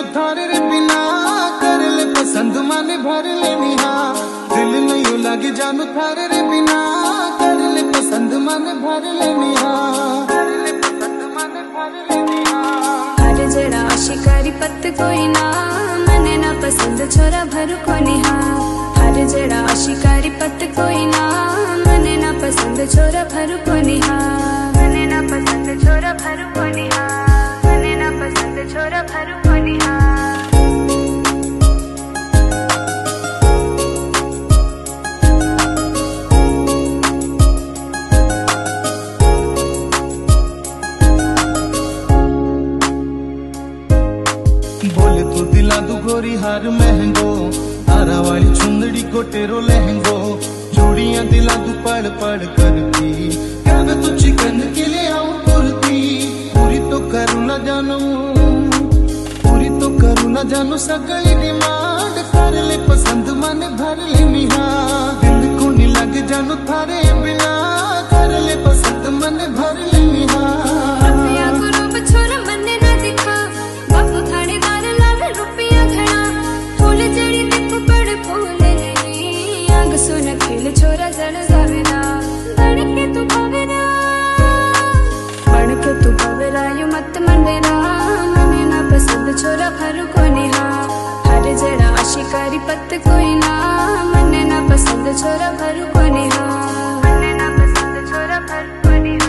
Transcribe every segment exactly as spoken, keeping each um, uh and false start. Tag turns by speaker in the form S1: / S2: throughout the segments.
S1: थारे रे बिना कर ले पसंद माने भर ले निहा दिल नहीं लगे जानू थारे रे बिना कर ले पसंद माने भर ले निहा कर ले पसंद माने भर ले निहा
S2: हर जड़ा शिकारी पत्त कोई ना मने ना पसंद छोरा भर को निहा हर जड़ा शिकारी पत्त कोई ना मने ना पसंद छोरा भर को निहा मने ना पसंद छोरा भर को निहा मने ना पसंद छोरा भर को निहा
S1: बोले तू दिला दू गोरी हार महंगो तारा वाली चुंदड़ी को टेरो लहंगो चूड़ियां दिला दू पड़ पड़ करती कहवे तू चिकन के लिए आऊं तुरती पूरी तो करूँ न जानू पूरी तो करूँ न जानू सगली डिमांड कर ले पसंद माने भर ले निहा दिल को नहीं लग जानू थारे बिना कर ले पसंद माने भर ले निहा
S2: छोरा जड़ जावेना बड़ के तू पावेना बड़ के तू पावेरा यू मत मंडेना मने ना पसंद छोरा भर को निहा हर जड़ा शिकारी पत्त कोई ना मने ना पसंद छोरा भर को निहा मने ना पसंद छोरा भर को निहा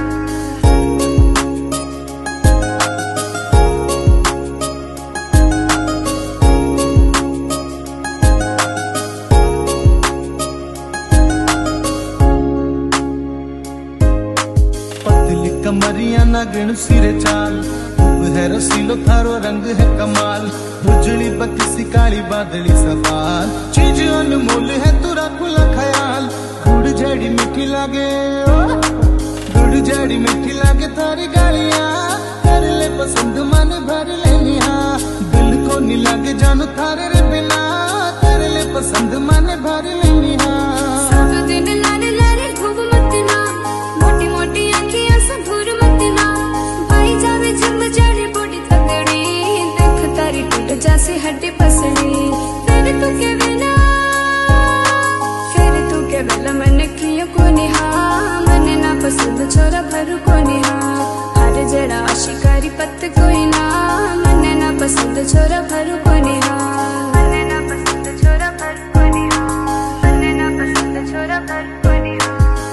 S1: कमरिया ना गिण सिरे चाल है रसीलो थारो रंग है कमाल उजड़ी बकिसी काली बादली सवाल चीज अनमोल है तुरा खुला ख्याल गुड़ जड़ी मीठी लागे गुड़ जड़ी मीठी लागे थारी गालियां कर ले पसंद माने भर ले निहा दिल को नहीं लागे जानू थारे रे बिना कर ले पसंद माने भर ले निहा
S2: सब दिन लारे लारे घूम मत ना मोटी मोटी आंखियां से घूर मत ना भाई जावे जम जाने बॉडी तगड़ी देख तारी टूट जैसे हड्डी पसड़ी फिर तू के बिना फिर तू के बिना मन कियो को निहा मने ना पसंद छोरा भर को निहा हर जड़ा शिकारी पत्त कोई ना मने ना पसंद छोरा भर को निहा मने ना पसंद छोरा भर को निहा मने ना पसंद छोरा भर को निहा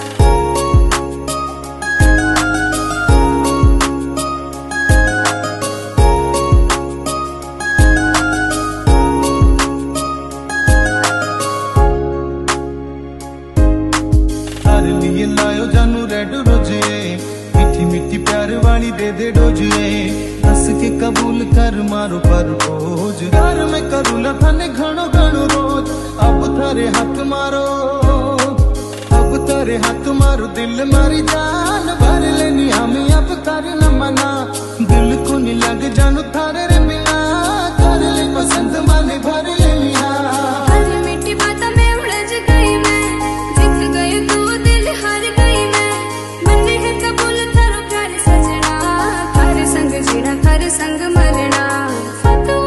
S1: लिए लायो जानू रेड रोजे मीठी मीठी प्यार वाली दे दे डोजे हंस के कबूल कर मारो पर बोझ घर में करूँ लथाने घणो घणो रोज अब थारे हाथ मारो अब तारे हाथ मारो दिल मारी जान भर लेनी हमें अब कर न मना दिल को नहीं लग जानू थारे रे बिना कर ले पसंद माने भर ले निहा
S2: हर मीठी बात में उलझ गई मैं जीत गई तू दिल हार गई मैं मन्ने है कबूल थारो प्यार सजना थारे संग जीना थारे संग मरना फतू